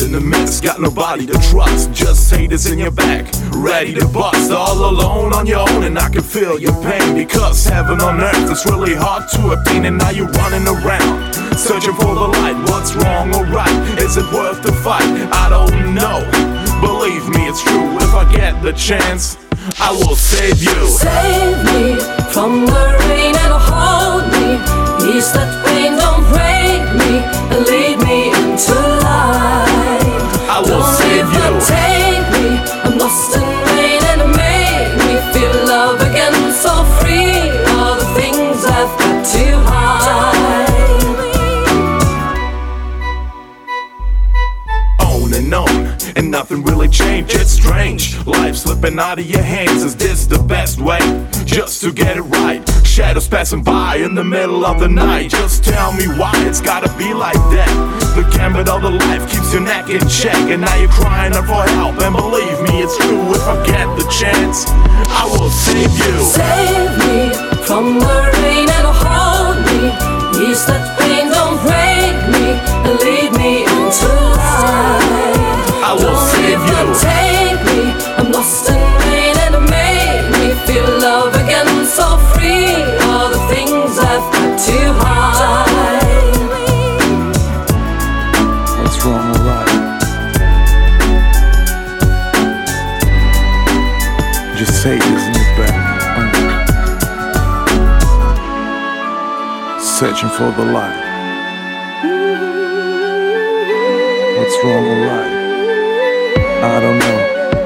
in the midst, got nobody to trust. Just haters in your back, ready to bust. All alone on your own, and I can feel your pain. Because heaven on earth is really hard to obtain. And now you're running around, searching for the light. What's wrong or right? Is it worth the fight? I don't know. Believe me, it's true. If I get the chance, I will save you. Save me from the rain and hold me. Ease that pain, don't break me, and lead me into light. I will save you. Don't take me, I'm lost in rain, and it made me feel love again. So free, all the things I've got to hide. On and on, and nothing really changed. It's strange, life slipping out of your hands. Is this the best way just to get it right? Shadows passing by in the middle of the night. Just tell me why it's gotta be like that. The gambit of the life keeps your neck in check, and now you're crying out for help. And believe me, it's true. If I get the chance, I will save you. Save me from the rain and hold me. Ease that pain, don't break me, and lead me into light. I will save you. Don't take me, I'm lost in rain, and it made me feel love again. So free, all the things I've got to hide. What's wrong or right? Just say this in your back. Searching for the light. What's wrong or right? I don't know.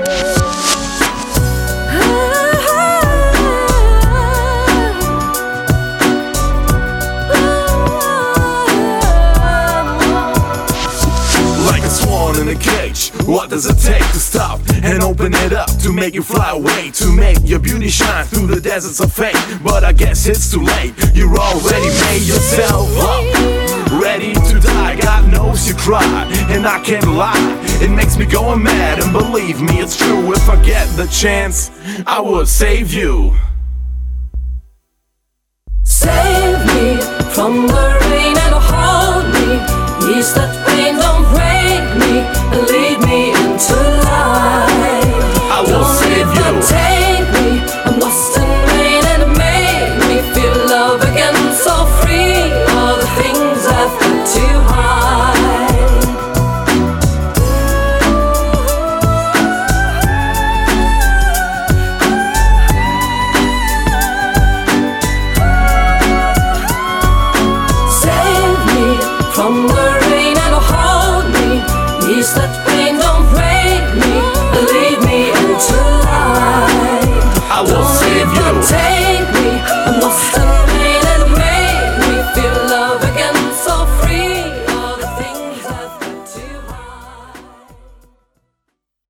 Like a swan in a cage, what does it take to stop and open it up? To make you fly away, to make your beauty shine through the deserts of fate. But I guess it's too late, you already made yourself up, ready to die. God knows you cry, and I can't lie, it makes me go mad. And believe me, it's true. If I get the chance, I will save you. Save me from the rain and hold me. Ease that